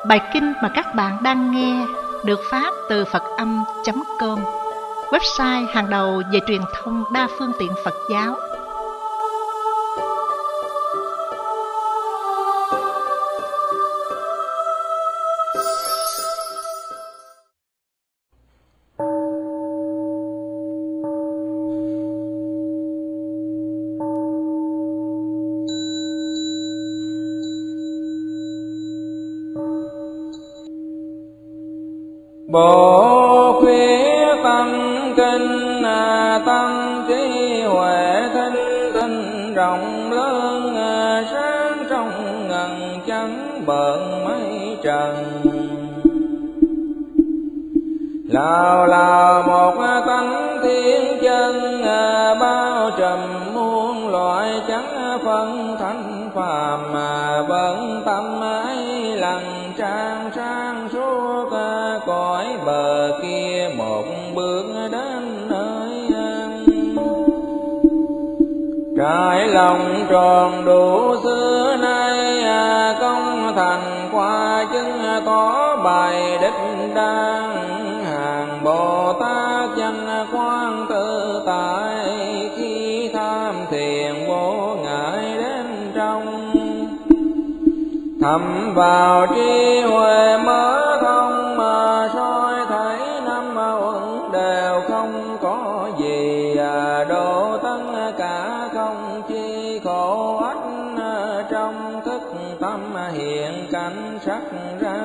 Bài kinh mà các bạn đang nghe được phát từ Phật-âm.com, website hàng đầu về truyền thông đa phương tiện Phật giáo. Bồ khuyết tâm kinh, tâm trí huệ thinh tinh rộng lớn, sáng trong ngần chánh bận mây trần. Lào lào một tánh thiên chân, bao trùm muôn loại chẳng phân thánh phàm, bận tâm ấy lần trang sang suốt cõi bờ kia một bước đến nơi an. Trải lòng tròn đủ xưa nay, công thành qua chứng tỏ bài đích đang. Hàng Bồ Tát danh quan tự tại, khi tham thiền vô ngại đến trong. Thầm vào trí huệ mở thông, mà soi thấy năm uẩn đều không có gì. Độ tất cả không chi khổ ách, trong thức tâm hiện cảnh sắc ra.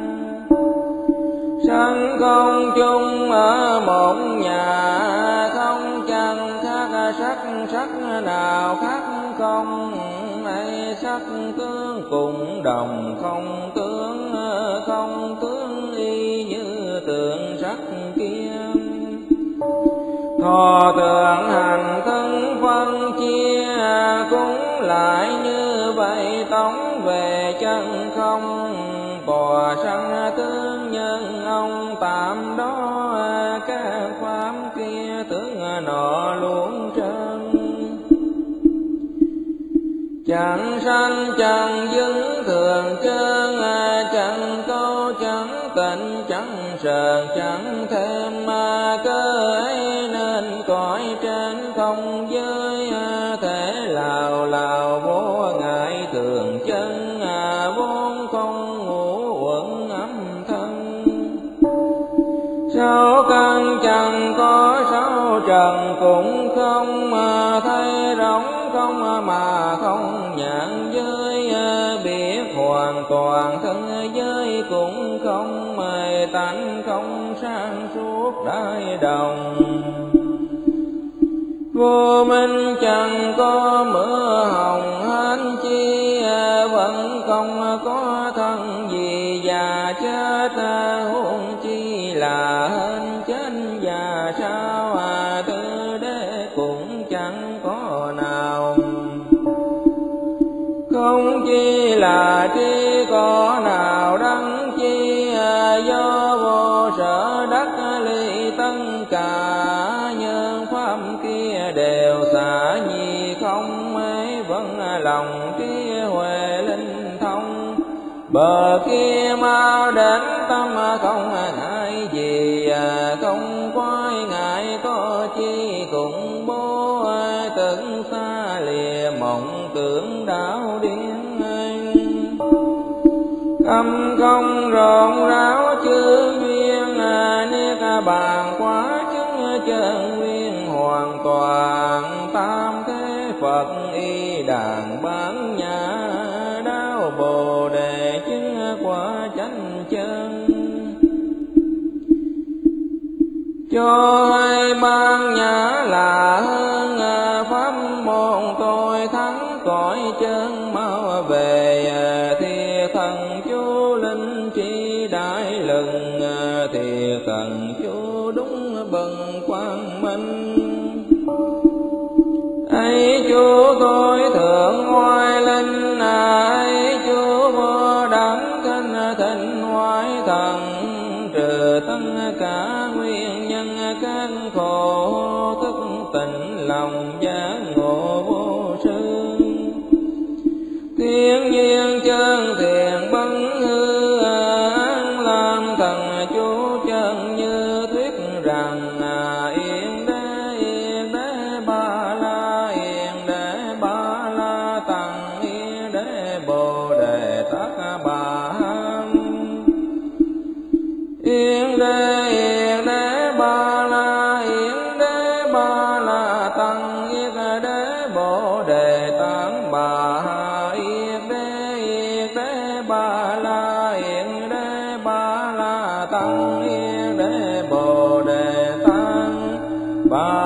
Sanh không chung ở một nhà, không chẳng khác sắc, sắc nào khác không. Ấy sắc tướng cùng đồng không tướng, không tướng y như tượng sắc kia. Thọ tưởng hành thân phân chia, cũng lại như vậy tống về chân không. Bò sanh tướng nhân ông tạm đó, các pháp kia tướng nọ luôn trơn. Chẳng sanh chẳng dứng thường trơn, chẳng câu chẳng tịnh chẳng sờn chẳng thêm. Cơ ấy nên cõi trên không giới, thể lào lào vô ngại thường chân. Vốn không ngũ uẩn âm thân, sáu căn chẳng có sáu trần cũng không. Thấy rỗng không mà không nhãn giới, biết hoàn toàn thân giới cũng không. Tánh không sang suốt đại đồng, vô minh chẳng có mưa hồng hán chi. Vẫn không có thân gì già chết, huống chi là hên chết già sao. Tư đế cũng chẳng có nào, không chi là trí có nào đắng chi. Do vô sở đắc ly tất cả, nhân pháp kia đều xả nhi không. Ấy vẫn lòng trí huệ linh thông, bờ kia mau đến tâm không ngại gì. Không quái ngại có chi cùng bố, tưởng xa lìa mộng tưởng đảo điên. Tâm không rộn ráo chư duyên, niết bàn quá chứng chân nguyên hoàn toàn. Tam thế Phật y đàn bán nhã, đáo Bồ đề chứng quả chánh chân. Cho hai ban nhã là hơn, pháp môn tôi thắng cõi chân mau về. Thì thần chú linh trí đại lừng, thì thần chú đúng bần quang minh. Ấy chú tôi thượng ngoại linh, ấy chú vô đẳng thanh thịnh ngoại thần. Trừ tất cả nguyên nhân các khổ, thức tỉnh lòng giác ngộ vô sư. Thiên nhiên chân thiện bấn hư, Phật